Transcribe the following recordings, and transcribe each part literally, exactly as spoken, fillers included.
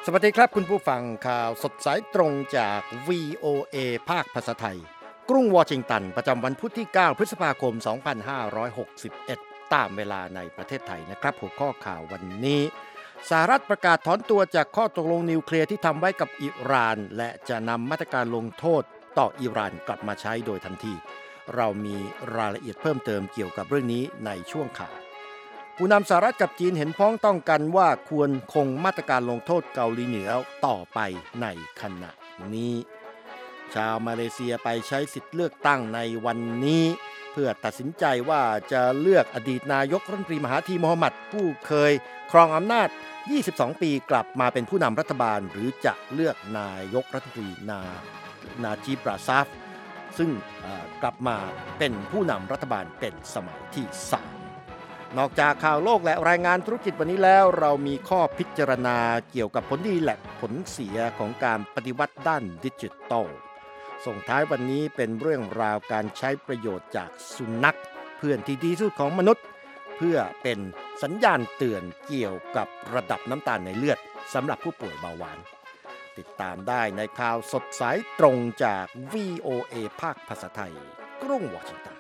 สวัสดีครับคุณผู้ฟังข่าวสดสายตรงจาก วี โอ เอ ภาคภาษาไทยกรุงวอชิงตันประจำวันพุธที่เก้าพฤษภาคมสองพันห้าร้อยหกสิบเอ็ดตามเวลาในประเทศไทยนะครับหัวข้อข่าววันนี้สหรัฐประกาศถอนตัวจากข้อตกลงนิวเคลียร์ที่ทำไว้กับอิหร่านและจะนำมาตรการลงโทษต่ออิหร่านกลับมาใช้โดยทันทีเรามีรายละเอียดเพิ่มเติมเกี่ยวกับเรื่องนี้ในช่วงข่าวผู้นำสหรัฐกับจีนเห็นพ้องต้องกันว่าควรคงมาตรการลงโทษเกาหลีเหนือต่อไปในขณะนี้ชาวมาเลเซียไปใช้สิทธิ์เลือกตั้งในวันนี้เพื่อตัดสินใจว่าจะเลือกอดีตนายกรัฐมนตรีมหาธีมูฮัมหมัดผู้เคยครองอำนาจยี่สิบสองปีกลับมาเป็นผู้นำรัฐบาลหรือจะเลือกนายกรัฐมนตรีนานาจีบราซาฟซึ่งกลับมาเป็นผู้นำรัฐบาลเป็นสมัยที่สามนอกจากข่าวโลกและรายงานธุรกิจวันนี้แล้วเรามีข้อพิจารณาเกี่ยวกับผลดีและผลเสียของการปฏิวัติด้านดิจิทัลส่งท้ายวันนี้เป็นเรื่องราวการใช้ประโยชน์จากสุนัขเพื่อนที่ดีที่สุดของมนุษย์เพื่อเป็นสัญญาณเตือนเกี่ยวกับระดับน้ำตาลในเลือดสำหรับผู้ป่วยเบาหวานติดตามได้ในข่าวสดสายตรงจาก วี โอ เอ ภาคภาษาไทยกรุงวอชิงตัน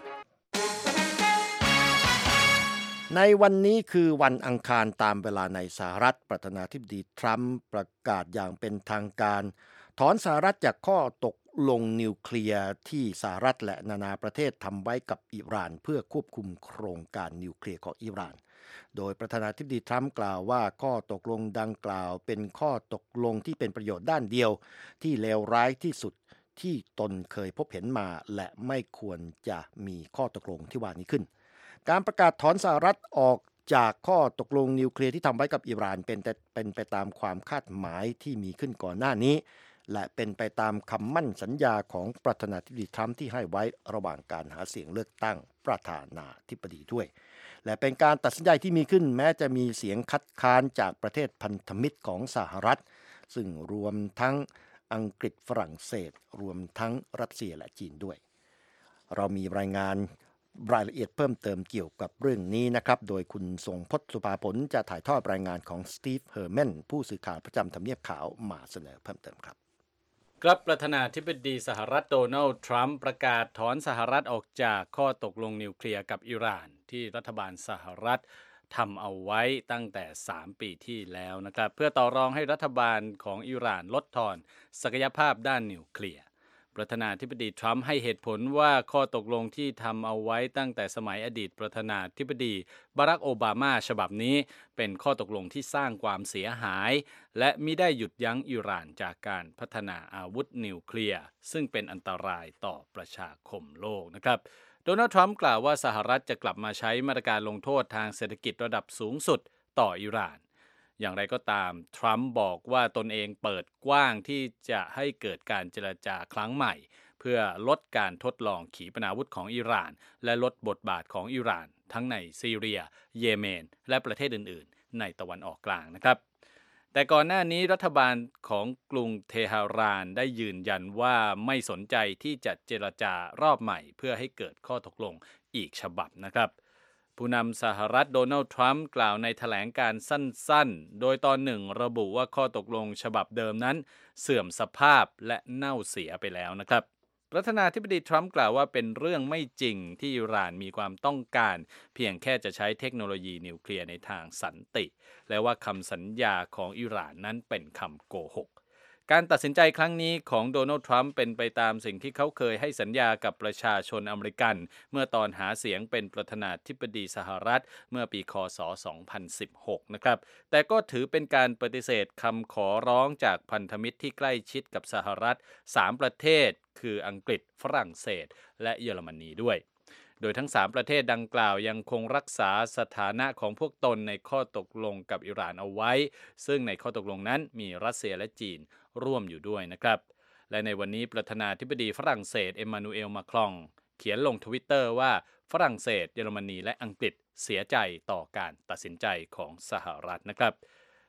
ในวันนี้คือวันอังคารตามเวลาในสหรัฐประธานาธิบดีทรัมป์ประกาศอย่างเป็นทางการถอนสหรัฐจากข้อตกลงนิวเคลียร์ที่สหรัฐและนานาประเทศทำไว้กับอิหร่านเพื่อควบคุมโครงการนิวเคลียร์ของอิหร่านโดยประธานาธิบดีทรัมป์กล่าวว่าข้อตกลงดังกล่าวเป็นข้อตกลงที่เป็นประโยชน์ด้านเดียวที่เลวร้ายที่สุดที่ตนเคยพบเห็นมาและไม่ควรจะมีข้อตกลงที่ว่านี้ขึ้นการประกาศถอนสหรัฐออกจากข้อตกลงนิวเคลียร์ที่ทำไว้กับอิหร่านเป็นเป็นไปตามความคาดหมายที่มีขึ้นก่อนหน้านี้และเป็นไปตามคำมั่นสัญญาของประธานาธิบดีทรัมป์ที่ให้ไว้ระหว่างการหาเสียงเลือกตั้งประธานาธิบดีด้วยและเป็นการตัดสินใจที่มีขึ้นแม้จะมีเสียงคัดค้านจากประเทศพันธมิตรของสหรัฐซึ่งรวมทั้งอังกฤษฝรั่งเศสรวมทั้งรัสเซียและจีนด้วยเรามีรายงานรายละเอียดเพิ่มเติมเกี่ยวกับเรื่องนี้นะครับโดยคุณทรงพจน์สุภาผลจะถ่ายทอดรายงานของสตีฟเฮอร์แมนผู้สื่อข่าวประจำทำเนียบขาวมาเสนอเพิ่มเติมครับครับประธานาธิบดีสหรัฐโดนัลด์ทรัมป์ประกาศถอนสหรัฐออกจากข้อตกลงนิวเคลียร์กับอิหร่านที่รัฐบาลสหรัฐทำเอาไว้ตั้งแต่สามปีที่แล้วนะครับเพื่อต่อรองให้รัฐบาลของอิหร่านลดทอนศักยภาพด้านนิวเคลียร์ประธานาธิบดีทรัมป์ให้เหตุผลว่าข้อตกลงที่ทำเอาไว้ตั้งแต่สมัยอดีตประธานาธิบดีบารักโอบามาฉบับนี้เป็นข้อตกลงที่สร้างความเสียหายและมิได้หยุดยั้งอิหร่านจากการพัฒนาอาวุธนิวเคลียร์ซึ่งเป็นอันตรายต่อประชาคมโลกนะครับโดนัลด์ทรัมป์กล่าวว่าสหรัฐจะกลับมาใช้มาตรการลงโทษทางเศรษฐกิจระดับสูงสุดต่ออิหร่านอย่างไรก็ตามทรัมป์บอกว่าตนเองเปิดกว้างที่จะให้เกิดการเจรจาครั้งใหม่เพื่อลดการทดลองขีปนาวุธของอิหร่านและลดบทบาทของอิหร่านทั้งในซีเรียเยเมนและประเทศอื่นๆในตะวันออกกลางนะครับแต่ก่อนหน้านี้รัฐบาลของกรุงเทหะรานได้ยืนยันว่าไม่สนใจที่จะเจรจารอบใหม่เพื่อให้เกิดข้อตกลงอีกฉบับนะครับผู้นำสหรัฐโดนัลด์ทรัมป์กล่าวในแถลงการสั้นๆโดยตอนหนึ่งระบุว่าข้อตกลงฉบับเดิมนั้นเสื่อมสภาพและเน่าเสียไปแล้วนะครับประธานาธิบดีทรัมป์กล่าวว่าเป็นเรื่องไม่จริงที่อิหร่านมีความต้องการเพียงแค่จะใช้เทคโนโลยีนิวเคลียร์ในทางสันติและว่าคำสัญญาของอิหร่านนั้นเป็นคำโกหกการตัดสินใจครั้งนี้ของโดนัลด์ทรัมป์เป็นไปตามสิ่งที่เขาเคยให้สัญญากับประชาชนอเมริกันเมื่อตอนหาเสียงเป็นประธานาธิบดีสหรัฐเมื่อปีค.ศ. สองพันสิบหกนะครับแต่ก็ถือเป็นการปฏิเสธคำขอร้องจากพันธมิตรที่ใกล้ชิดกับสหรัฐสามประเทศคืออังกฤษฝรั่งเศสและเยอรมนีด้วยโดยทั้งสามประเทศดังกล่าวยังคงรักษาสถานะของพวกตนในข้อตกลงกับอิหร่านเอาไว้ซึ่งในข้อตกลงนั้นมีรัสเซียและจีนร่วมอยู่ด้วยนะครับและในวันนี้ประธานาธิบดีฝรั่งเศสเอ็มมานูเอลมาครองเขียนลง Twitter ว่าฝรั่งเศสเยอรมนีและอังกฤษเสียใจต่อการตัดสินใจของสหรัฐนะครับ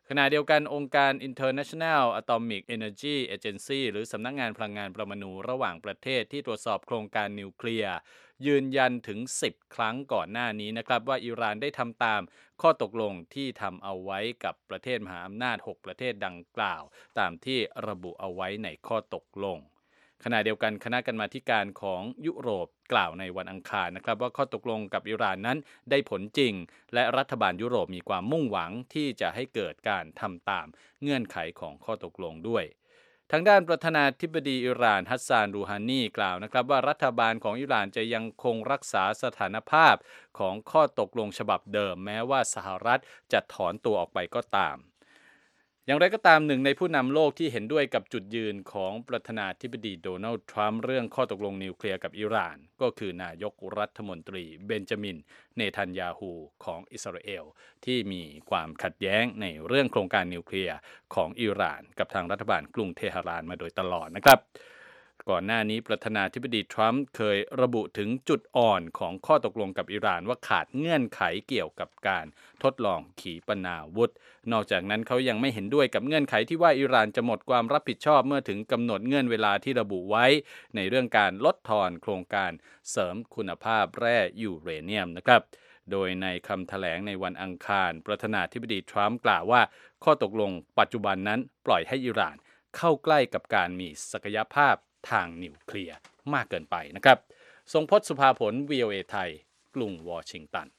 ขณะเดียวกันองค์การ International Atomic Energy Agency หรือสำนักงานพลังงานปรมาณูระหว่างประเทศที่ตรวจสอบโครงการนิวเคลียร์ยืนยันถึงสิบครั้งก่อนหน้านี้นะครับว่าอิหร่านได้ทำตามข้อตกลงที่ทำเอาไว้กับประเทศมหาอำนาจหกประเทศดังกล่าวตามที่ระบุเอาไว้ในข้อตกลงขณะเดียวกันคณะกรรมาธิการของยุโรปกล่าวในวันอังคารนะครับว่าข้อตกลงกับอิหร่านนั้นได้ผลจริงและรัฐบาลยุโรปมีความมุ่งหวังที่จะให้เกิดการทำตามเงื่อนไขของข้อตกลงด้วยทางด้านประธานาธิบดีอิหร่านฮัสซานรูฮานีกล่าวนะครับว่ารัฐบาลของอิหร่านจะยังคงรักษาสถานภาพของข้อตกลงฉบับเดิมแม้ว่าสหรัฐจะถอนตัวออกไปก็ตามอย่างไรก็ตามหนึ่งในผู้นำโลกที่เห็นด้วยกับจุดยืนของประธานาธิบดีโดนัลด์ทรัมป์เรื่องข้อตกลงนิวเคลียร์กับอิหร่านก็คือนายกรัฐมนตรีเบนจามินเนทันยาฮูของอิสราเอลที่มีความขัดแย้งในเรื่องโครงการนิวเคลียร์ของอิหร่านกับทางรัฐบาลกรุงเทหะรานมาโดยตลอดนะครับก่อนหน้านี้ประธานาธิบดีทรัมป์เคยระบุถึงจุดอ่อนของข้อตกลงกับอิหร่านว่าขาดเงื่อนไขเกี่ยวกับการทดลองขีปนาวุธนอกจากนั้นเขายังไม่เห็นด้วยกับเงื่อนไขที่ว่าอิหร่านจะหมดความรับผิดชอบเมื่อถึงกำหนดเงื่อนเวลาที่ระบุไว้ในเรื่องการลดทอนโครงการเสริมคุณภาพแร่ยูเรเนียมนะครับโดยในคำแถลงในวันอังคารประธานาธิบดีทรัมป์กล่าวว่าข้อตกลงปัจจุบันนั้นปล่อยให้อิหร่านเข้าใกล้กับการมีศักยภาพทางนิวเคลียร์มากเกินไปนะครับทรงพจน์สุภาผล วี โอ เอ ไทยกรุงวอชิงตัน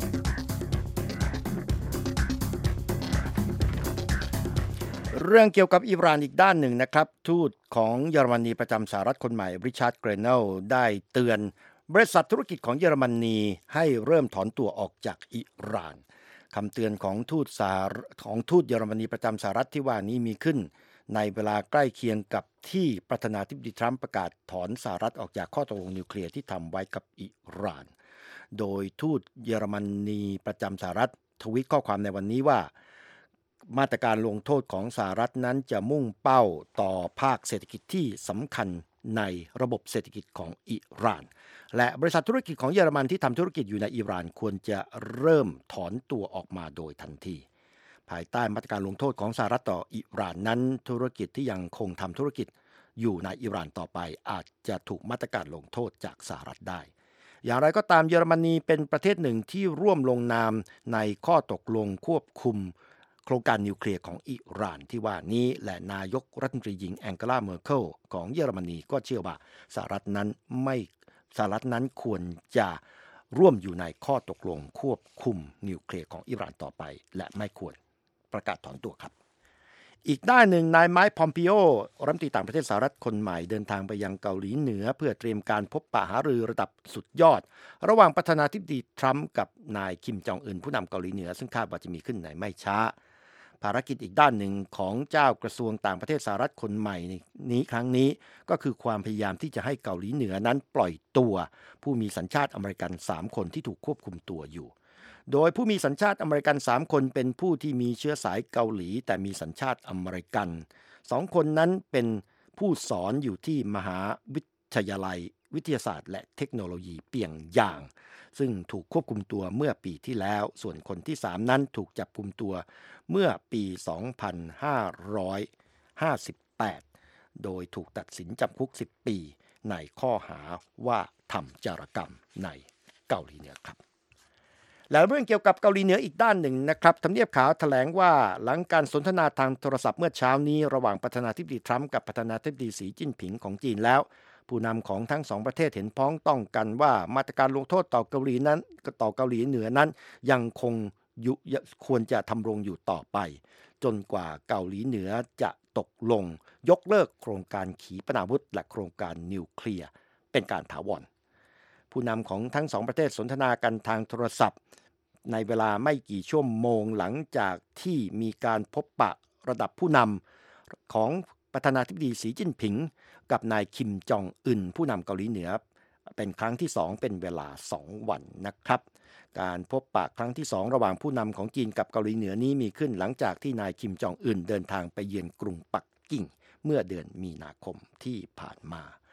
เรื่องเกี่ยวกับอิหร่านอีกด้านหนึ่งนะครับทูตของเยอรมนีประจำสหรัฐคนใหม่ริชาร์ดเกรเนลได้เตือนบริษัทธุรกิจของเยอรมนีให้เริ่มถอนตัวออกจากอิหร่านคำเตือนของทูตสาของทูตเยอรมนีประจำสหรัฐที่ว่านี้มีขึ้นในเวลาใกล้เคียงกับที่ประธานาธิบดีทรัมป์ประกาศถอนสหรัฐออกจากข้อตกลงนิวเคลียร์ที่ทำไว้กับอิหร่านโดยทูตเยอรมนีประจำสหรัฐทวีตข้อความในวันนี้ว่ามาตรการลงโทษของสหรัฐนั้นจะมุ่งเป้าต่อภาคเศรษฐกิจที่สำคัญในระบบเศรษฐกิจของอิหร่านและบริษัทธุรกิจของเยอรมันที่ทำธุรกิจอยู่ในอิหร่านควรจะเริ่มถอนตัวออกมาโดยทันทีภายใต้มาตรการลงโทษของสหรัฐต่ออิหร่านนั้นธุรกิจที่ยังคงทำธุรกิจอยู่ในอิหร่านต่อไปอาจจะถูกมาตรการลงโทษจากสหรัฐได้อย่างไรก็ตามเยอรมนีเป็นประเทศหนึ่งที่ร่วมลงนามในข้อตกลงควบคุมโครงการนิวเคลียร์ของอิหร่านที่ว่านี้และนายกรัฐมนตรีหญิงแองเกลาเมอร์เคิลของเยอรมนีก็เชื่อว่าสหรัฐนั้นไม่สหรัฐนั้นควรจะร่วมอยู่ในข้อตกลงควบคุมนิวเคลียร์ของอิหร่านต่อไปและไม่ควรประกาศถอนตัวครับอีกด้านหนึ่งนายไมค์ พอมปิโอรัฐมนตรีต่างประเทศสหรัฐคนใหม่เดินทางไปยังเกาหลีเหนือเพื่อเตรียมการพบปะหารือระดับสุดยอดระหว่างประธานาธิบดีทรัมป์กับนายคิมจองอึนผู้นำเกาหลีเหนือซึ่งคาดว่าจะมีขึ้นในไม่ช้าภารกิจอีกด้านหนึ่งของเจ้ากระทรวงต่างประเทศสหรัฐคนใหม่นี้ครั้งนี้ก็คือความพยายามที่จะให้เกาหลีเหนือนั้นปล่อยตัวผู้มีสัญชาติอเมริกันสามคนที่ถูกควบคุมตัวอยู่โดยผู้มีสัญชาติอเมริกันสามคนเป็นผู้ที่มีเชื้อสายเกาหลีแต่มีสัญชาติอเมริกันสองคนนั้นเป็นผู้สอนอยู่ที่มหาวิทยาลัยวิทยาศาสตร์และเทคโนโลยีเปียงยางซึ่งถูกควบคุมตัวเมื่อปีที่แล้วส่วนคนที่สามนั้นถูกจับกุมตัวเมื่อปี สองพันห้าร้อยห้าสิบแปด โดยถูกตัดสินจำคุกสิบปีในข้อหาว่าทำจารกรรมในเกาหลีเหนือครับแล้วเรื่องเกี่ยวกับเกาหลีเหนืออีกด้านหนึ่งนะครับทำเนียบขาวแถลงว่าหลังการสนทนาทางโทรศัพท์เมื่อเช้านี้ระหว่างประธานาธิบดีทรัมป์กับประธานาธิบดีสีจิ้นผิงของจีนแล้วผู้นำของทั้งสองประเทศเห็นพ้องต้องกันว่ามาตรการลงโทษต่อเกาหลีนั้นต่อเกาหลีเหนือนั้นยังคงควรจะทำรงอยู่ต่อไปจนกว่าเกาหลีเหนือจะตกลงยกเลิกโครงการขีปนาวุธและโครงการนิวเคลียร์เป็นการถาวรผู้นำของทั้งสองประเทศสนทนากันทางโทรศัพท์ในเวลาไม่กี่ชั่วโมงหลังจากที่มีการพบปะระดับผู้นำของประธานาธิบดีสีจิ้นผิงกับนายคิมจองอึนผู้นำเกาหลีเหนือเป็นครั้งที่สองเป็นเวลาสองวันนะครับการพบปะครั้งที่สองระหว่างผู้นำของจีนกับเกาหลีเหนือนี้มีขึ้นหลังจากที่นายคิมจองอึนเดินทางไปเยือนกรุงปักกิ่งเมื่อเดือนมีนาคมที่ผ่านมา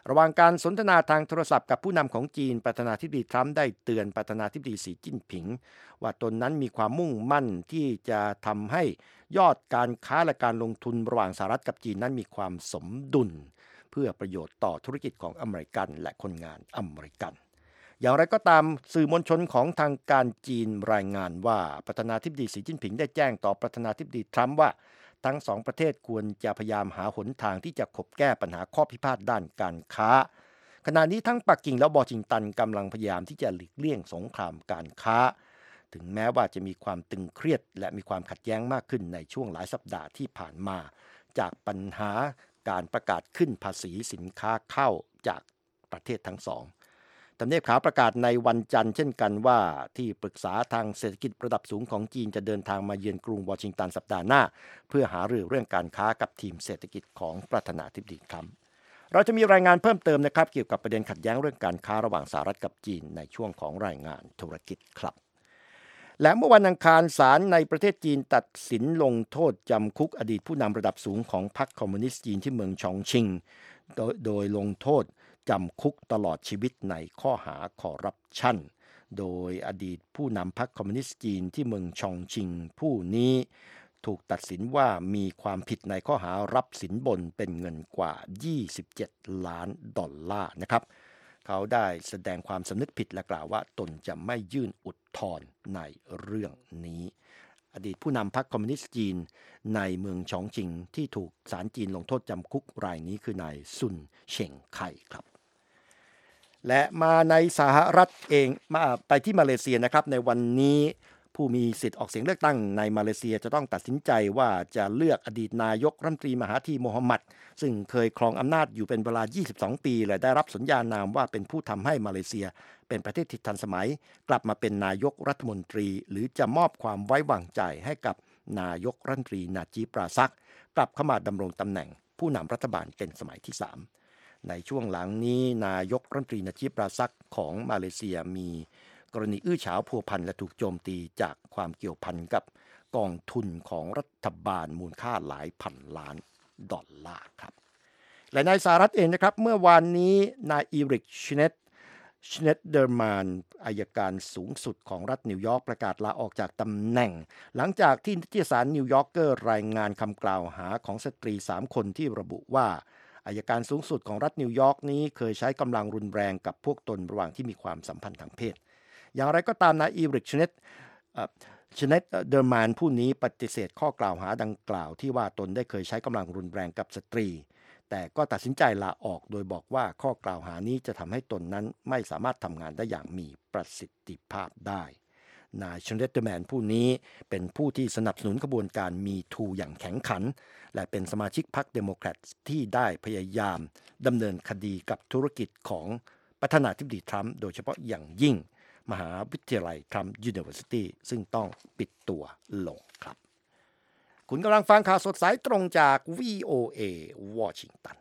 ระหว่างการสนทนาทางโทรศัพท์กับผู้นำของจีนประธานาธิบดีทรัมป์ได้เตือนประธานาธิบดีสีจิ้นผิงว่าตนนั้นมีความมุ่งมั่นที่จะทำให้ยอดการค้าและการลงทุนระหว่างสหรัฐกับจีนนั้นมีความสมดุลเพื่อประโยชน์ต่อธุรกิจของอเมริกันและคนงานอเมริกันอย่างไรก็ตามสื่อมวลชนของทางการจีนรายงานว่าประธานาธิบดีสีจิ้นผิงได้แจ้งต่อประธานาธิบดีทรัมป์ว่าทั้งสองประเทศควรจะพยายามหาหนทางที่จะขบแก้ปัญหาข้อพิพาทด้านการค้าขณะนี้ทั้งปักกิ่งและวอชิงตันกำลังพยายามที่จะหลีกเลี่ยงสงครามการค้าถึงแม้ว่าจะมีความตึงเครียดและมีความขัดแย้งมากขึ้นในช่วงหลายสัปดาห์ที่ผ่านมาจากปัญหาการประกาศขึ้นภาษีสินค้าเข้าจากประเทศทั้งสองทำเนียบขาวประกาศในวันจันทร์เช่นกันว่าที่ปรึกษาทางเศรษฐกิจระดับสูงของจีนจะเดินทางมาเยือนกรุงวอชิงตันสัปดาห์หน้าเพื่อหารือเรื่องการค้ากับทีมเศรษฐกิจของประธานาธิบดีทรัมป์เราจะมีรายงานเพิ่มเติมนะครับเกี่ยวกับประเด็นขัดแย้งเรื่องการค้าระหว่างสหรัฐกับจีนในช่วงของรายงานธุรกิจครับและเมื่อวันอังคารศาลในประเทศจีนตัดสินลงโทษจำคุกอดีตผู้นำระดับสูงของพรรคคอมมิวนิสต์จีนที่เมืองชองชิงโดยโดยลงโทษจำคุกตลอดชีวิตในข้อหาคอร์รัปชันโดยอดีตผู้นำพรรคคอมมิวนิสต์จีนที่เมืองชองชิงผู้นี้ถูกตัดสินว่ามีความผิดในข้อหารับสินบนเป็นเงินกว่ายี่สิบเจ็ดล้านดอลลาร์นะครับเขาได้แสดงความสำนึกผิดและกล่าวว่าตนจะไม่ยื่นอุทธรณ์ในเรื่องนี้อดีตผู้นำพรรคคอมมิวนิสต์จีนในเมืองชองชิงที่ถูกศาลจีนลงโทษจำคุกรายนี้คือนายซุนเฉิงไคครับและมาในสหรัฐเองมาไปที่มาเลเซียนะครับในวันนี้ผู้มีสิทธิ์ออกเสียงเลือกตั้งในมาเลเซียจะต้องตัดสินใจว่าจะเลือกอดีตนายกรัฐมนตรีมหาธีโมฮัมหมัดซึ่งเคยครองอำนาจอยู่เป็นเวลายี่สิบสองปีและได้รับสัญญานามว่าเป็นผู้ทำให้มาเลเซียเป็นประเทศที่ทันสมัยกลับมาเป็นนายกรัฐมนตรีหรือจะมอบความไว้วางใจให้กับนายกรัฐมนตรีนาจีบราซักกลับเข้ามาดำรงตำแหน่งผู้นำรัฐบาลเป็นสมัยที่สามในช่วงหลังนี้นายกรัฐมนตรีนาจีบราซักของมาเลเซียมีกรณีอื้อฉาวพัวพันและถูกโจมตีจากความเกี่ยวพันกับกองทุนของรัฐบาลมูลค่าหลายพันล้านดอลลาร์ครับและในสหรัฐเองนะครับเมื่อวานนี้นายอีริกชเนตชเนตเดอร์แมนอัยการสูงสุดของรัฐนิวยอร์กประกาศลาออกจากตำแหน่งหลังจากที่นิตยสารนิวยอร์กเกอร์รายงานคำกล่าวหาของสตรีสามคนที่ระบุว่าอัยการสูงสุดของรัฐนิวยอร์กนี้เคยใช้กำลังรุนแรงกับพวกตนระหว่างที่มีความสัมพันธ์ทางเพศอย่างไรก็ตามนายอีริกชเนตชเนตเดอร์แมนผู้นี้ปฏิเสธข้อกล่าวหาดังกล่าวที่ว่าตนได้เคยใช้กำลังรุนแรงกับสตรีแต่ก็ตัดสินใจลาออกโดยบอกว่าข้อกล่าวหานี้จะทำให้ตนนั้นไม่สามารถทำงานได้อย่างมีประสิทธิภาพได้นายชเนตเดอร์แมนผู้นี้เป็นผู้ที่สนับสนุนกระบวนการมีทูอย่างแข็งขันและเป็นสมาชิกพรรคเดโมแครตที่ได้พยายามดำเนินคดีกับธุรกิจของประธานาธิบดีทรัมป์โดยเฉพาะอย่างยิ่งมหาวิทยาลัยทรัมป์ยูนิเวอร์ซิตี้ซึ่งต้องปิดตัวลงครับคุณกำลังฟังข่าวสดสายตรงจาก วี โอ เอ วอชิงตัน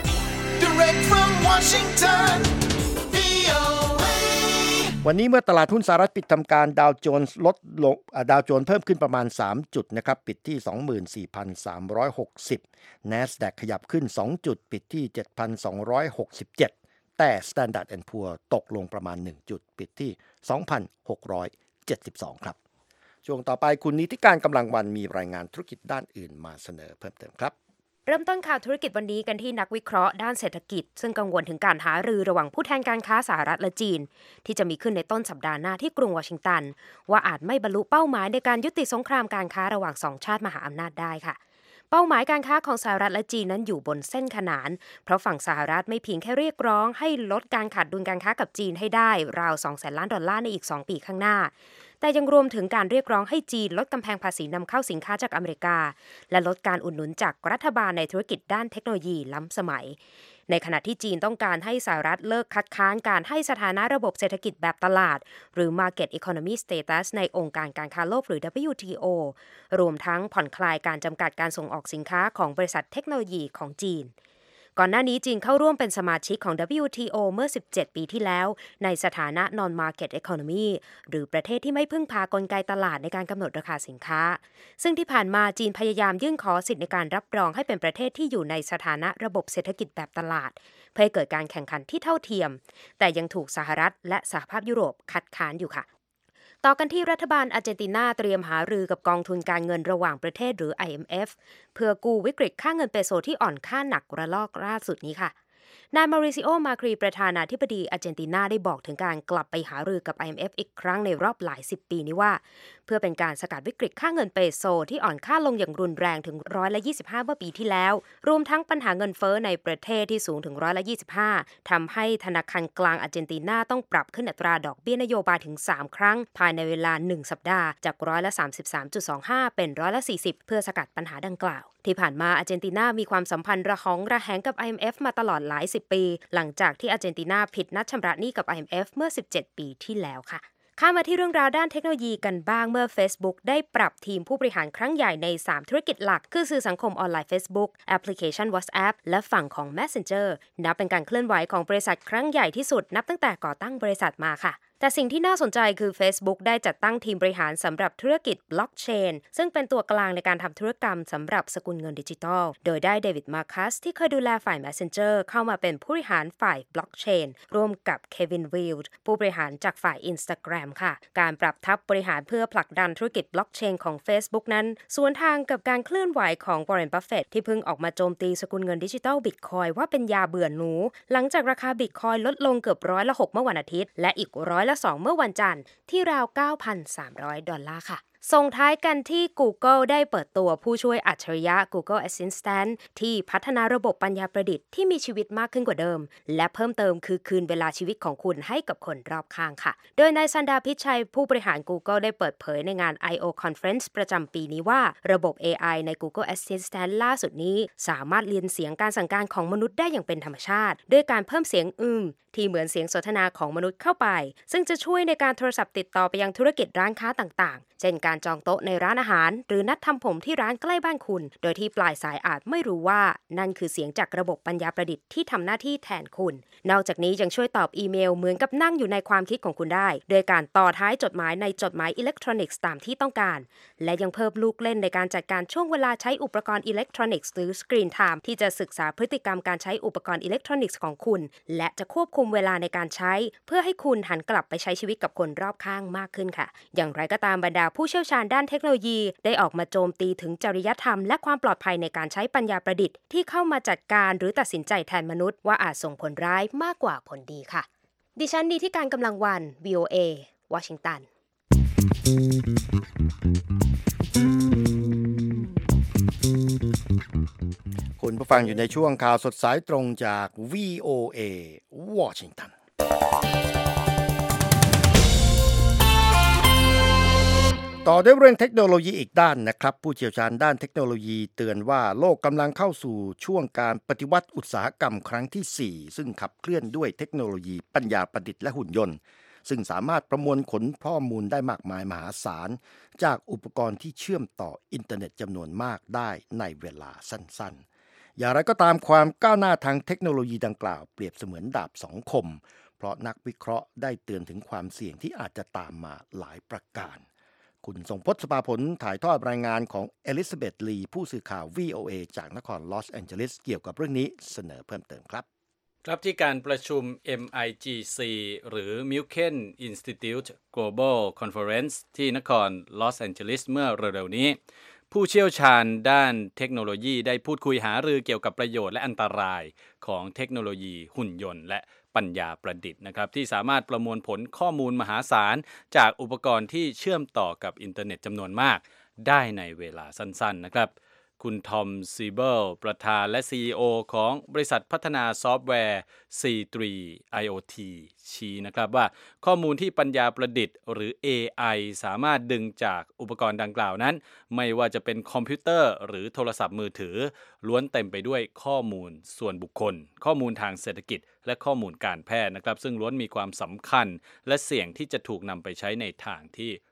Direct from Washington วี โอ เอ วันนี้เมื่อตลาดหุ้นสหรัฐปิดทำการดาวโจนส์ลดลงดาวโจนส์เพิ่มขึ้นประมาณสามจุดนะครับปิดที่ สองหมื่นสี่พันสามร้อยหกสิบ NASDAQ ขยับขึ้นสองจุดปิดที่ เจ็ดพันสองร้อยหกสิบเจ็ดแต่ Standard แอนด์ Poor's ตกลงประมาณหนึ่งจุดปิดที่ สองพันหกร้อยเจ็ดสิบสอง ครับช่วงต่อไปคุณนิติการกำลังวันมีรายงานธุรกิจด้านอื่นมาเสนอเพิ่มเติมครับเริ่มต้นข่าวธุรกิจวันนี้กันที่นักวิเคราะห์ด้านเศรษฐกิจซึ่งกังวลถึงการหารือระหว่างผู้แทนการค้าสหรัฐและจีนที่จะมีขึ้นในต้นสัปดาห์หน้าที่กรุงวอชิงตันว่าอาจไม่บรรลุเป้าหมายในการยุติสงครามการค้าระหว่างสองชาติมหาอำนาจได้ค่ะเป้าหมายการค้าของสหรัฐและจีนนั้นอยู่บนเส้นขนานเพราะฝั่งสหรัฐไม่เพียงแค่เรียกร้องให้ลดการขาดดุลการค้ากับจีนให้ได้ราว สองแสนล้านดอลลาร์ในอีกสองปีข้างหน้าแต่ยังรวมถึงการเรียกร้องให้จีนลดกำแพงภาษีนำเข้าสินค้าจากอเมริกาและลดการอุดหนุนจากรัฐบาลในธุรกิจด้านเทคโนโลยีล้ำสมัยในขณะที่จีนต้องการให้สหรัฐเลิกคัดค้านการให้สถานะระบบเศรษฐกิจแบบตลาดหรือ Market Economy Status ในองค์การการค้าโลกหรือ ดับเบิลยู ที โอ รวมทั้งผ่อนคลายการจำกัดการส่งออกสินค้าของบริษัทเทคโนโลยีของจีนก่อนหน้านี้จีนเข้าร่วมเป็นสมาชิกของ ดับเบิลยู ที โอ เมื่อสิบเจ็ดปีที่แล้วในสถานะ Non-Market Economy หรือประเทศที่ไม่พึ่งพากลไกตลาดในการกำหนดราคาสินค้าซึ่งที่ผ่านมาจีนพยายามยื่นขอสิทธิในการรับรองให้เป็นประเทศที่อยู่ในสถานะระบบเศรษฐกิจแบบตลาดเพื่อให้เกิดการแข่งขันที่เท่าเทียมแต่ยังถูกสหรัฐและสหภาพยุโรปคัดค้านอยู่ค่ะต่อกันที่รัฐบาลอาร์เจนตินาเตรียมหารือกับกองทุนการเงินระหว่างประเทศหรือ ไอ เอ็ม เอฟ เพื่อกู้วิกฤตค่าเงินเปโซที่อ่อนค่าหนักระลอกล่าสุดนี้ค่ะนายมาริซิโอ มาครีประธานาธิบดีอาร์เจนตินาได้บอกถึงการกลับไปหารือกับ ไอ เอ็ม เอฟ อีกครั้งในรอบหลายสิบปีนี้ว่าเพื่อเป็นการสกัดวิกฤตค่าเงินเปโซที่อ่อนค่าลงอย่างรุนแรงถึงร้อยละยี่สิบห้าเมื่อปีที่แล้วรวมทั้งปัญหาเงินเฟ้อในประเทศที่สูงถึงร้อยละยี่สิบห้าทำให้ธนาคารกลางอาร์เจนตินาต้องปรับขึ้นอัตราดอกเบี้ยนโยบายถึงสามครั้งภายในเวลาหนึ่งสัปดาห์จากร้อยละ สามสิบสามจุดสองห้า เป็นร้อยละสี่สิบเพื่อสกัดปัญหาดังกล่าวที่ผ่านมาอาร์เจนตินามีความสัมพันธ์ระหองระแหงกับ ไอ เอ็ม เอฟ มาตลอดหลายสิบปีหลังจากที่อาร์เจนตินาผิดนัดชำระหนี้กับ ไอ เอ็ม เอฟ เมื่อสิบเจ็ดปีที่แล้วค่ะข้ามมาที่เรื่องราวด้านเทคโนโลยีกันบ้างเมื่อ Facebook ได้ปรับทีมผู้บริหารครั้งใหญ่ในสามธุรกิจหลักคือสื่อสังคมออนไลน์ Facebook แอปพลิเคชัน WhatsApp และฝั่งของ Messenger นับเป็นการเคลื่อนไหวของบริษัทครั้งใหญ่ที่สุดนับตั้งแต่ก่อตั้งบริษัทมาค่ะแต่สิ่งที่น่าสนใจคือ Facebook ได้จัดตั้งทีมบริหารสำหรับธุรกิจบล็อกเชนซึ่งเป็นตัวกลางในการทำธุรกรรมสำหรับสกุลเงินดิจิทัลโดยได้เดวิดมาร์คัสที่เคยดูแลฝ่าย Messenger เข้ามาเป็นผู้บริหารฝ่ายบล็อกเชนร่วมกับเควินวิลด์ผู้บริหารจากฝ่าย Instagram ค่ะการปรับทัพบริหารเพื่อผลักดันธุรกิจบล็อกเชนของ Facebook นั้นสวนทางกับการเคลื่อนไหวของ Warren Buffett ที่เพิ่งออกมาโจมตีสกุลเงินดิจิทัล Bitcoin ว่าเป็นยาเบื่อหนูหลังจากราคา Bitcoin ลดลงเกือบร้อยละหกเมื่อวันอาทิตย์และอีกร้อยละสองเมื่อวันจันทร์ที่ราว เก้าพันสามร้อย ดอลลาร์ค่ะส่งท้ายกันที่ Google ได้เปิดตัวผู้ช่วยอัจฉริยะ Google Assistant ที่พัฒนาระบบปัญญาประดิษฐ์ที่มีชีวิตมากขึ้นกว่าเดิมและเพิ่มเติมคือคืนเวลาชีวิตของคุณให้กับคนรอบข้างค่ะโดยนายซันดาพิชัยผู้บริหาร Google ได้เปิดเผยในงาน ไอ โอ Conference ประจำปีนี้ว่าระบบ เอ ไอ ใน Google Assistant ล่าสุดนี้สามารถเรียนเสียงการสั่งการของมนุษย์ได้อย่างเป็นธรรมชาติด้วยการเพิ่มเสียงอืมที่เหมือนเสียงสนทนาของมนุษย์เข้าไปซึ่งจะช่วยในการโทรศัพท์ติดต่อไปยังธุรกิจร้านค้าต่างๆเช่นการจองโต๊ะในร้านอาหารหรือนัดทำผมที่ร้านใกล้บ้านคุณโดยที่ปลายสายอาจไม่รู้ว่านั่นคือเสียงจากระบบปัญญาประดิษฐ์ที่ทำหน้าที่แทนคุณนอกจากนี้ยังช่วยตอบอีเมลเหมือนกับนั่งอยู่ในความคิดของคุณได้โดยการต่อท้ายจดหมายในจดหมายอิเล็กทรอนิกส์ตามที่ต้องการและยังเพิ่มลูกเล่นในการจัดการช่วงเวลาใช้อุปกรณ์อิเล็กทรอนิกส์หรือสกรีนไทม์ที่จะศึกษาพฤติกรรมการใช้อุปกรณ์อิเล็กทรอนิกส์ของคุณและจะควบคุมเวลาในการใช้เพื่อให้คุณหันกลับไปใช้ชีวิตกับคนรอบข้างมากขึ้นค่ะอย่างไรก็ตามบรรดาผู้เชี่ยวชาญด้านเทคโนโลยีได้ออกมาโจมตีถึงจริยธรรมและความปลอดภัยในการใช้ปัญญาประดิษฐ์ที่เข้ามาจัดการหรือตัดสินใจแทนมนุษย์ว่าอาจส่งผลร้ายมากกว่าผลดีค่ะดิฉันดีที่การกำลังวัน วี โอ เอ วอชิงตันคุณผู้ฟังอยู่ในช่วงข่าวสดสายตรงจาก วี โอ เอ วอชิงตันต่อด้วยเรื่องเทคโนโลยีอีกด้านนะครับผู้เชี่ยวชาญด้านเทคโนโลยีเตือนว่าโลกกำลังเข้าสู่ช่วงการปฏิวัติอุตสาหกรรมครั้งที่สี่ซึ่งขับเคลื่อนด้วยเทคโนโลยีปัญญาประดิษฐ์และหุ่นยนต์ซึ่งสามารถประมวลผลข้อมูลได้มากมายมหาศาลจากอุปกรณ์ที่เชื่อมต่ออินเทอร์เน็ตจำนวนมากได้ในเวลาสั้นๆอย่างไรก็ตามความก้าวหน้าทางเทคโนโลยีดังกล่าวเปรียบเสมือนดาบสองคมเพราะนักวิเคราะห์ได้เตือนถึงความเสี่ยงที่อาจจะตามมาหลายประการคุณทรงพจน์ สภาผลถ่ายทอดรายงานของเอลิซาเบธลีผู้สื่อข่าว วี โอ เอ จากนครลอสแอนเจลิสเกี่ยวกับเรื่องนี้เสนอเพิ่มเติมครับครับที่การประชุม เอ็ม ไอ จี ซี หรือ Milken Institute Global Conference ที่นครลอสแอนเจลิสเมื่อเร็วๆนี้ผู้เชี่ยวชาญด้านเทคโนโลยีได้พูดคุยหารือเกี่ยวกับประโยชน์และอันตรายของเทคโนโลยีหุ่นยนต์และปัญญาประดิษฐ์นะครับที่สามารถประมวลผลข้อมูลมหาศาลจากอุปกรณ์ที่เชื่อมต่อกับอินเทอร์เน็ตจำนวนมากได้ในเวลาสั้นๆนะครับคุณทอมซีเบิลประธานและ ซี อี โอ ของบริษัทพัฒนาซอฟต์แวร์ ซี ทรี ไอ โอ ที ชี้นะครับว่าข้อมูลที่ปัญญาประดิษฐ์หรือ เอ ไอ สามารถดึงจากอุปกรณ์ดังกล่าวนั้นไม่ว่าจะเป็นคอมพิวเตอร์หรือโทรศัพท์มือถือล้วนเต็มไปด้วยข้อมูลส่วนบุคคลข้อมูลทางเศรษฐกิจและข้อมูลการแพทย์นะครับซึ่งล้วนมีความสำคัญและเสี่ยงที่จะถูกนำไปใช้ในทางที่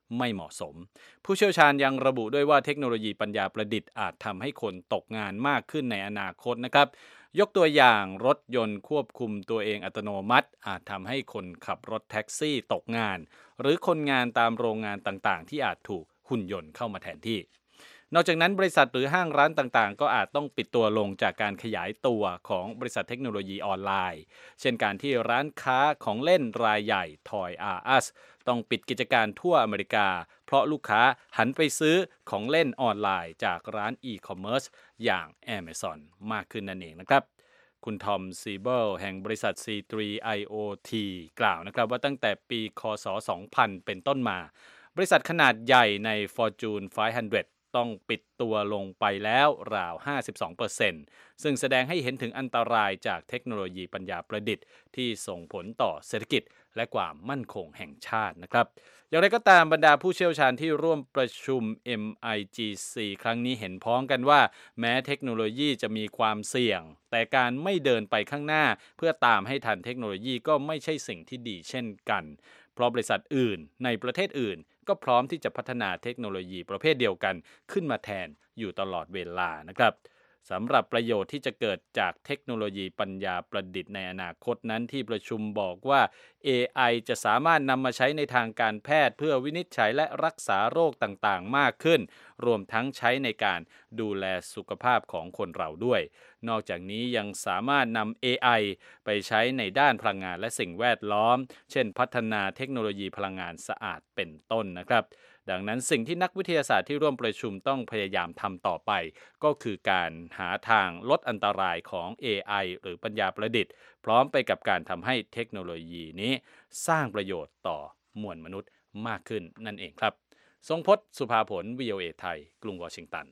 ไม่เหมาะสมผู้เชี่ยวชาญยังระบุด้วยว่าเทคโนโลยีปัญญาประดิษฐ์อาจทำให้คนตกงานมากขึ้นในอนาคตนะครับยกตัวอย่างรถยนต์ควบคุมตัวเองอัตโนมัติอาจทำให้คนขับรถแท็กซี่ตกงานหรือคนงานตามโรงงานต่างๆที่อาจถูกหุ่นยนต์เข้ามาแทนที่นอกจากนั้นบริษัทหรือห้างร้านต่างๆก็อาจต้องปิดตัวลงจากการขยายตัวของบริษัทเทคโนโลยีออนไลน์เช่นการที่ร้านค้าของเล่นรายใหญ่ Toys R Us ต้องปิดกิจการทั่วอเมริกาเพราะลูกค้าหันไปซื้อของเล่นออนไลน์จากร้านอีคอมเมิร์ซอย่าง Amazon มากขึ้นนั่นเองนะครับคุณทอมซีเบิลแห่งบริษัท ซี ทรี ไอ โอ ที กล่าวนะครับว่าตั้งแต่ปีค.ศ. สองพันเป็นต้นมาบริษัทขนาดใหญ่ใน Fortune ห้าร้อยต้องปิดตัวลงไปแล้วราว ห้าสิบสองเปอร์เซ็นต์ ซึ่งแสดงให้เห็นถึงอันตรายจากเทคโนโลยีปัญญาประดิษฐ์ที่ส่งผลต่อเศรษฐกิจและความมั่นคงแห่งชาตินะครับอย่างไรก็ตามบรรดาผู้เชี่ยวชาญที่ร่วมประชุม เอ็ม ไอ จี ซี ครั้งนี้เห็นพ้องกันว่าแม้เทคโนโลยีจะมีความเสี่ยงแต่การไม่เดินไปข้างหน้าเพื่อตามให้ทันเทคโนโลยีก็ไม่ใช่สิ่งที่ดีเช่นกันเพราะบริษัทอื่นในประเทศอื่นก็พร้อมที่จะพัฒนาเทคโนโลยีประเภทเดียวกันขึ้นมาแทนอยู่ตลอดเวลานะครับสำหรับประโยชน์ที่จะเกิดจากเทคโนโลยีปัญญาประดิษฐ์ในอนาคตนั้นที่ประชุมบอกว่า เอ ไอ จะสามารถนำมาใช้ในทางการแพทย์เพื่อวินิจฉัยและรักษาโรคต่างๆมากขึ้นรวมทั้งใช้ในการดูแลสุขภาพของคนเราด้วยนอกจากนี้ยังสามารถนำ เอ ไอ ไปใช้ในด้านพลังงานและสิ่งแวดล้อมเช่นพัฒนาเทคโนโลยีพลังงานสะอาดเป็นต้นนะครับดังนั้นสิ่งที่นักวิทยาศาสตร์ที่ร่วมประชุมต้องพยายามทำต่อไปก็คือการหาทางลดอันตรายของ เอ ไอ หรือปัญญาประดิษฐ์พร้อมไปกับการทำให้เทคโนโลยีนี้สร้างประโยชน์ต่อมวลมนุษย์มากขึ้นนั่นเองครับทรงพจน์ สุภาผล วี โอ เอ ไทยกรุงวอชิงตัน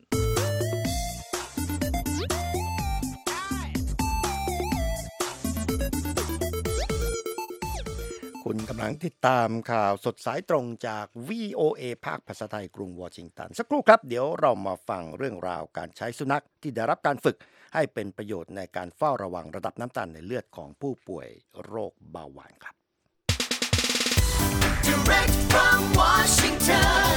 คุณกำลังติดตามข่าวสดสายตรงจาก วี โอ เอ ภาคภาษาไทยกรุงวอชิงตันสักครู่ครับเดี๋ยวเรามาฟังเรื่องราวการใช้สุนัขที่ได้รับการฝึกให้เป็นประโยชน์ในการเฝ้าระวังระดับน้ำตาลในเลือดของผู้ป่วยโรคเบาหวานครับ Direct from Washington,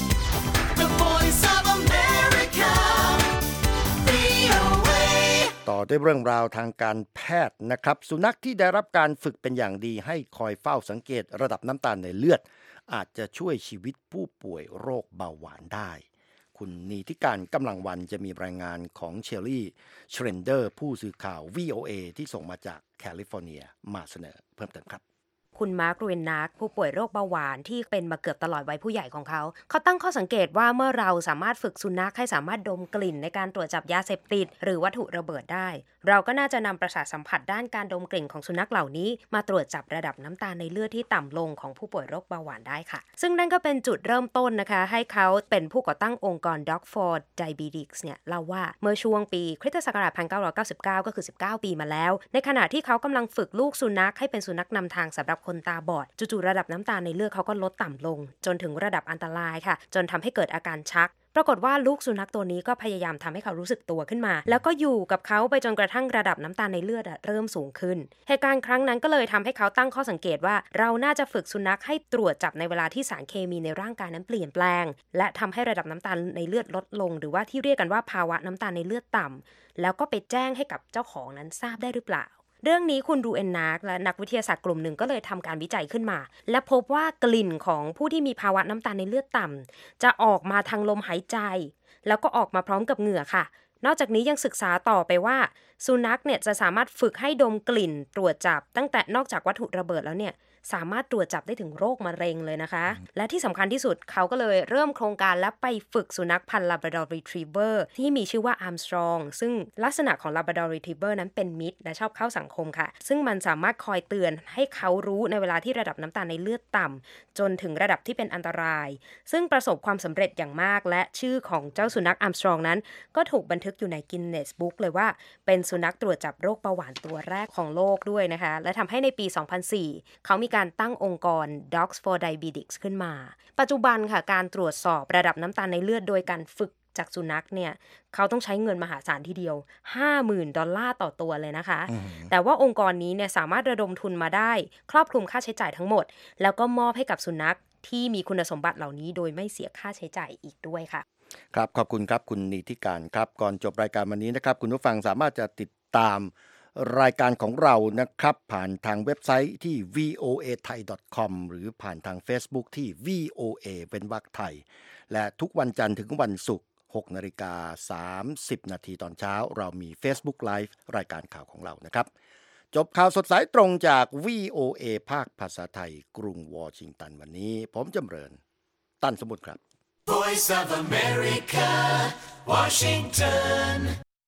the voice of America, วี โอ เอต่อด้วยเรื่องราวทางการแพทย์นะครับสุนัขที่ได้รับการฝึกเป็นอย่างดีให้คอยเฝ้าสังเกตระดับน้ำตาลในเลือดอาจจะช่วยชีวิตผู้ป่วยโรคเบาหวานได้คุณนีธิการกำลังวันจะมีรายงานของเชลลี่เชรนเดอร์ผู้สื่อข่าว วี โอ เอ ที่ส่งมาจากแคลิฟอร์เนียมาเสนอเพิ่มเติมครับคุณมาร์ค รูเวนนักผู้ป่วยโรคเบาหวานที่เป็นมาเกือบตลอดวัยผู้ใหญ่ของเขาเขาตั้งข้อสังเกตว่าเมื่อเราสามารถฝึกสุนัขให้สามารถดมกลิ่นในการตรวจจับยาเสพติดหรือวัตถุระเบิดได้เราก็น่าจะนำประสาทสัมผัสด้านการดมกลิ่นของสุนัขเหล่านี้มาตรวจจับระดับน้ำตาลในเลือดที่ต่ำลงของผู้ป่วยโรคเบาหวานได้ค่ะซึ่งนั่นก็เป็นจุดเริ่มต้นนะคะให้เขาเป็นผู้ก่อตั้งองค์กร Dog for Diabetics เนี่ยเล่าว่าเมื่อช่วงปีคริสตศักราชหนึ่งพันเก้าร้อยเก้าสิบเก้าก็คือสิบเก้าปีมาแล้วในขณะที่เขากำลังฝึกลูกสุนัขให้เป็นสุนัขนำทางสำหรับคนตาบอดจู่ๆระดับน้ำตาลในเลือดเขาก็ลดต่ำลงจนถึงระดับอันตรายค่ะจนทำให้เกิดอาการชักปรากฏว่าลูกสุนัขตัวนี้ก็พยายามทำให้เขารู้สึกตัวขึ้นมาแล้วก็อยู่กับเขาไปจนกระทั่งระดับน้ำตาลในเลือดเริ่มสูงขึ้นเหตุการณ์ครั้งนั้นก็เลยทำให้เขาตั้งข้อสังเกตว่าเราน่าจะฝึกสุนัขให้ตรวจจับในเวลาที่สารเคมีในร่างกายนั้นเปลี่ยนแปลงและทำให้ระดับน้ำตาลในเลือดลดลงหรือว่าที่เรียกกันว่าภาวะน้ำตาลในเลือดต่ำแล้วก็ไปแจ้งให้กับเจ้าของนั้นทราบได้หรือเปล่าเรื่องนี้คุณรูเอนนาร์กและนักวิทยาศาสตร์กลุ่มหนึ่งก็เลยทำการวิจัยขึ้นมาและพบว่ากลิ่นของผู้ที่มีภาวะน้ำตาลในเลือดต่ำจะออกมาทางลมหายใจแล้วก็ออกมาพร้อมกับเหงื่อค่ะนอกจากนี้ยังศึกษาต่อไปว่าสุนัขเนี่ยจะสามารถฝึกให้ดมกลิ่นตรวจจับตั้งแต่นอกจากวัตถุระเบิดแล้วเนี่ยสามารถตรวจจับได้ถึงโรคมะเร็งเลยนะคะและที่สำคัญที่สุดเขาก็เลยเริ่มโครงการและไปฝึกสุนัขพันธุ์ Labrador Retriever ที่มีชื่อว่า Armstrong ซึ่งลักษณะของ Labrador Retriever นั้นเป็นมิตรและชอบเข้าสังคมค่ะซึ่งมันสามารถคอยเตือนให้เขารู้ในเวลาที่ระดับน้ำตาลในเลือดต่ำจนถึงระดับที่เป็นอันตรายซึ่งประสบความสำเร็จอย่างมากและชื่อของเจ้าสุนัข Armstrong นั้นก็ถูกบันทึกอยู่ใน Guinness Book เลยว่าเป็นสุนัขตรวจจับโรคเบาหวานตัวแรกของโลกด้วยนะคะและทำให้ในปีสองพันสี่เขามีการตั้งองค์กร Dogs for Diabetics ขึ้นมาปัจจุบันค่ะการตรวจสอบระดับน้ำตาลในเลือดโดยการฝึกจากสุนัขเนี่ยเขาต้องใช้เงินมหาศาลทีเดียว ห้าหมื่น ดอลลาร์ต่อตัวเลยนะคะแต่ว่าองค์กรนี้เนี่ยสามารถระดมทุนมาได้ครอบคลุมค่าใช้จ่ายทั้งหมดแล้วก็มอบให้กับสุนัขที่มีคุณสมบัติเหล่านี้โดยไม่เสียค่าใช้จ่ายอีกด้วยค่ะครับขอบคุณครับคุณนิติการครับก่อนจบรายการวันนี้นะครับคุณผู้ฟังสามารถจะติดตามรายการของเรานะครับผ่านทางเว็บไซต์ที่ วี โอ เอ ไทย ดอท คอม หรือผ่านทาง Facebook ที่ วี โอ เอ เว้นวรรคไทยและทุกวันจันทร์ถึงวันศุกร์ หกนาฬิกาสามสิบนาทีตอนเช้าเรามี Facebook Live รายการข่าวของเรานะครับจบข่าวสดสายตรงจาก วี โอ เอ ภาคภาษาไทยกรุงวอชิงตันวันนี้ผมจำเริญตั้นสมุทรครับ Voice of America, Washington.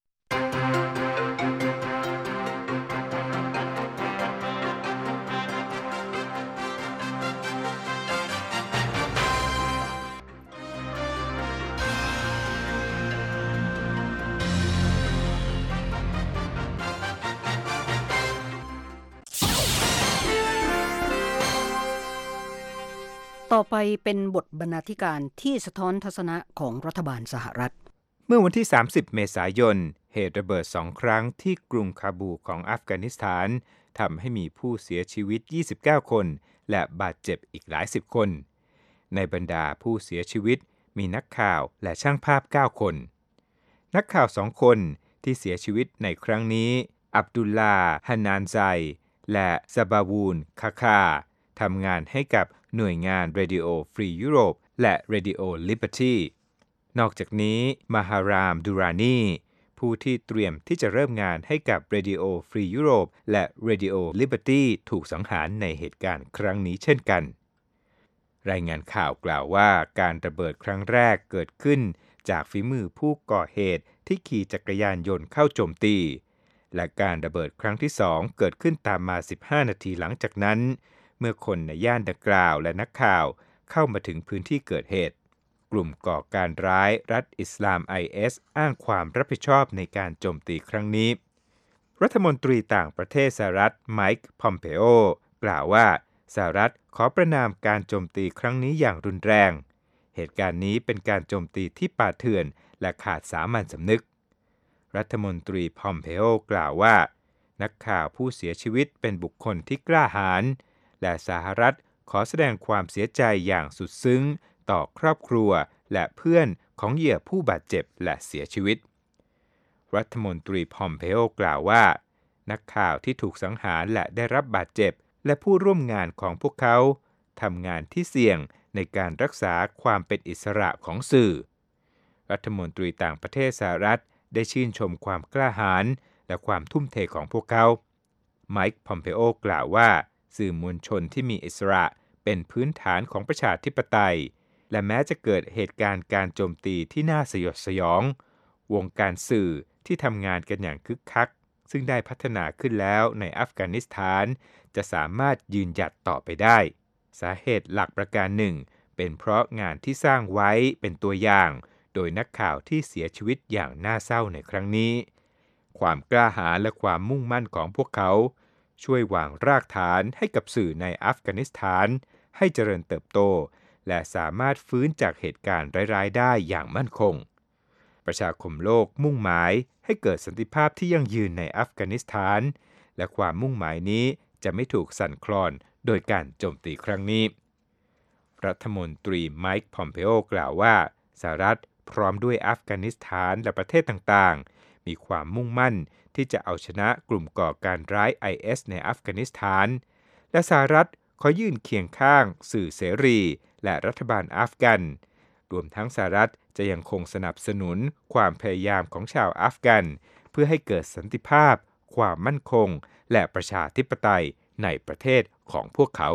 ต่อไปเป็นบทบรรณาธิการที่สะท้อนทัศนะของรัฐบาลสหรัฐเมื่อวันที่สามสิบเมษายนเหตุระเบิดสองครั้งที่กรุงคาบูของอัฟกานิสถานทำให้มีผู้เสียชีวิตยี่สิบเก้าคนและบาดเจ็บอีกหลายสิบคนในบรรดาผู้เสียชีวิตมีนักข่าวและช่างภาพเก้าคนนักข่าวสองคนที่เสียชีวิตในครั้งนี้อับดุลลาห์ฮานานไซและซาบาวูนคาคาทำงานให้กับหน่วยงาน Radio Free Europe และ Radio Liberty นอกจากนี้มาฮารามดูรานีผู้ที่เตรียมที่จะเริ่มงานให้กับ Radio Free Europe และ Radio Liberty ถูกสังหารในเหตุการณ์ครั้งนี้เช่นกันรายงานข่าวกล่าวว่าการระเบิดครั้งแรกเกิดขึ้นจากฝีมือผู้ก่อเหตุที่ขี่จักรยานยนต์เข้าโจมตีและการระเบิดครั้งที่สองเกิดขึ้นตามมาสิบห้านาทีหลังจากนั้นเมื่อคนในย่านดังกล่าวและนักข่าวเข้ามาถึงพื้นที่เกิดเหตุกลุ่มก่อการร้ายรัฐอิสลาม ไอ เอส อ้างความรับผิดชอบในการโจมตีครั้งนี้รัฐมนตรีต่างประเทศสหรัฐไมค์พอมเปโอกล่าวว่าสหรัฐขอประณามการโจมตีครั้งนี้อย่างรุนแรงเหตุการณ์นี้เป็นการโจมตีที่ป่าเถื่อนและขาดสามัญสำนึกรัฐมนตรีพอมเปโอกล่าวว่านักข่าวผู้เสียชีวิตเป็นบุคคลที่กล้าหาญและสหรัฐขอแสดงความเสียใจอย่างสุดซึ้งต่อครอบครัวและเพื่อนของเหยื่อผู้บาดเจ็บและเสียชีวิตรัฐมนตรีพอมเปโอกล่าวว่านักข่าวที่ถูกสังหารและได้รับบาดเจ็บและผู้ร่วมงานของพวกเขาทำงานที่เสี่ยงในการรักษาความเป็นอิสระของสื่อรัฐมนตรีต่างประเทศสหรัฐได้ชื่นชมความกล้าหาญและความทุ่มเทของพวกเขาไมค์พอมเปโอกล่าวว่าสื่อมวลชนที่มีอิสระเป็นพื้นฐานของประชาธิปไตยและแม้จะเกิดเหตุการณ์การโจมตีที่น่าสยดสยองวงการสื่อที่ทำงานกันอย่างคึกคักซึ่งได้พัฒนาขึ้นแล้วในอัฟกานิสถานจะสามารถยืนหยัดต่อไปได้สาเหตุหลักประการหนึ่งเป็นเพราะงานที่สร้างไว้เป็นตัวอย่างโดยนักข่าวที่เสียชีวิตอย่างน่าเศร้าในครั้งนี้ความกล้าหาญและความมุ่งมั่นของพวกเขาช่วยวางรากฐานให้กับสื่อในอัฟกานิสถานให้เจริญเติบโตและสามารถฟื้นจากเหตุการณ์ร้ายๆได้อย่างมั่นคงประชาคมโลกมุ่งหมายให้เกิดสันติภาพที่ยั่งยืนในอัฟกานิสถานและความมุ่งหมายนี้จะไม่ถูกสั่นคลอนโดยการโจมตีครั้งนี้รัฐมนตรีไมค์พอมเปโอกล่าวว่าสหรัฐพร้อมด้วยอัฟกานิสถานและประเทศต่างๆมีความมุ่งมั่นที่จะเอาชนะกลุ่มก่อการร้าย ไอ เอส ในอัฟกานิสถานและสหรัฐขอยื่นเคียงข้างสื่อเสรีและรัฐบาลอัฟกันรวมทั้งสหรัฐจะยังคงสนับสนุนความพยายามของชาวอัฟกันเพื่อให้เกิดสันติภาพความมั่นคงและประชาธิปไตยในประเทศของพวกเขา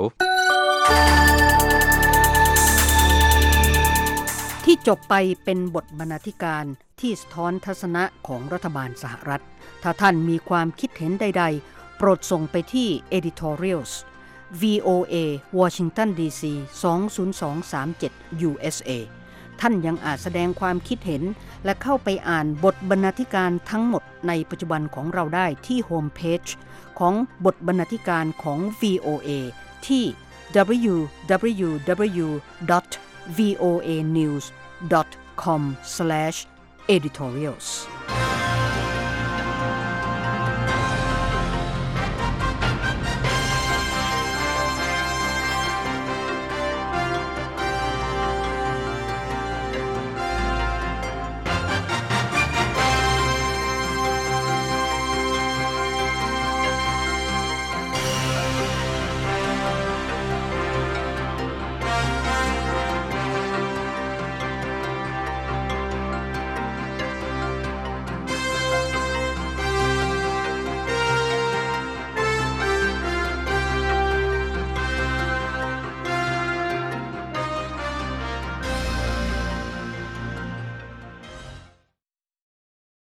ที่จบไปเป็นบทบรรณาธิการที่สะท้อนทัศนะของรัฐบาลสหรัฐถ้าท่านมีความคิดเห็นใดๆโปรดส่งไปที่ editorials วี โอ เอ Washington ดี ซี สอง ศูนย์ สอง สาม เจ็ด ยู เอส เอ ท่านยังอาจแสดงความคิดเห็นและเข้าไปอ่านบทบรรณาธิการทั้งหมดในปัจจุบันของเราได้ที่โฮมเพจของบทบรรณาธิการของ วี โอ เอ ที่ ดับเบิลยู ดับเบิลยู ดับเบิลยู ดอท วี โอ เอ นิวส์ ดอท คอม สแลช editorials